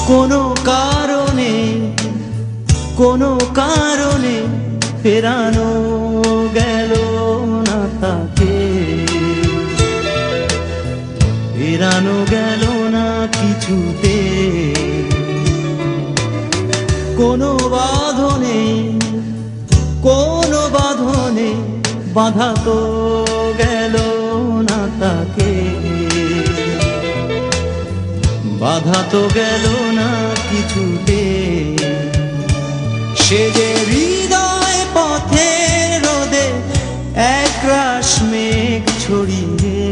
কোনো কারণে কোনো কারণে ফেরানো গেল না তাকে, ফেরানো গেল না কিছুতে। কোনো বাঁধনে কোনো বাঁধনে বাঁধা তো গেল না তাকে, বাঁধা তো গেল না কিছুতে। সে যে হৃদয় পথের রোদে একরাশ মেঘ ছড়িয়ে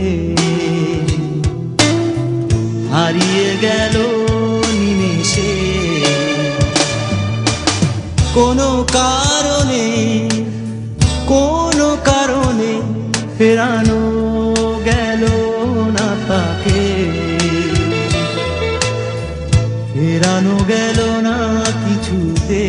হারিয়ে গেল নিমেষে। কোনো কারণে কোনো কারণে ফেরানো গেল না তাকে, ফেরানো গেল না কিছুতে।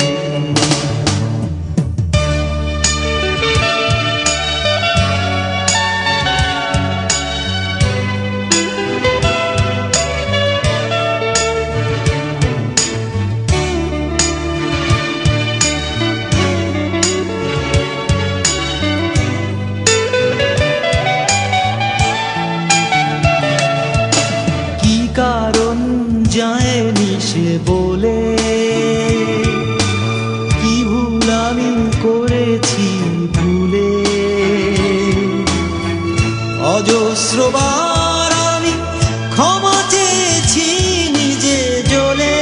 কারণ যায়নি সে বলে, কি ভুল আমি করেছি ভুলে। অজস্রবার আমি ক্ষমা চেয়েছি নিজে জ্বলে।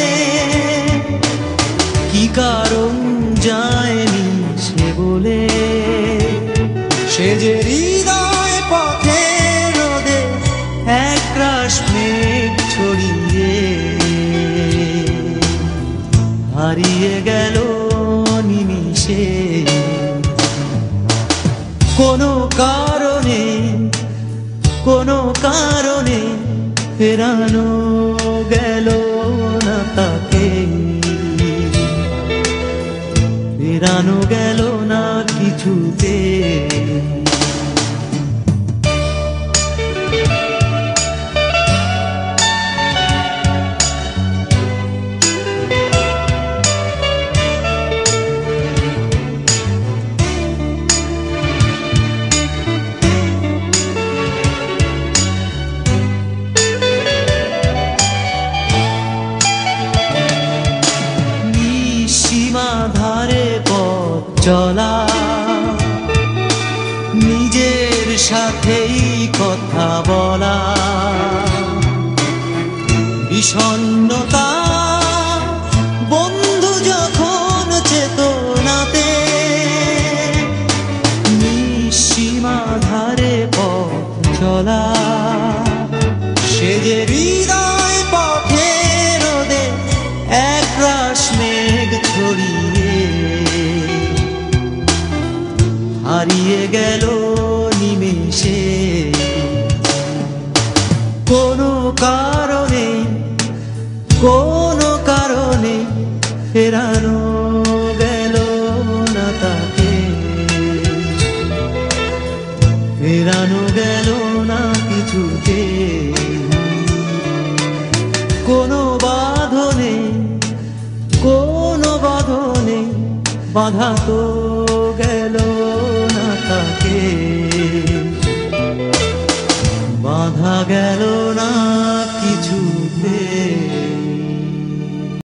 কি কারণ যায়নি সে বলে, সে যে হৃদয় পথে রোদে একরাশ মেঘ ছড়িয়ে হারিয়ে গেল নিমিষে। কোনো কারণে কোনো কারণে ফেরানো গেল না তাকে, ফেরানো গেল না কিছুতে। ধারে পথ চলা, নিজের সাথেই কথা বলা, বিষণ্ণতা বন্ধু যখন চেতনাতে। নিঃসীমা ধারে পথ চলা, সে যে হৃদয় পথে রোদে একরাশ মেঘ ছড়িয়ে হারিয়ে গেল নিমেষে। কোনো কারণে কোনো কারণে ফেরানো গেল না তাকে, ফেরানো গেল না কিছুতে। কোনো বাঁধনে কোনো বাঁধনে বাঁধা তো গেল না তাকে, বাঁধা গেল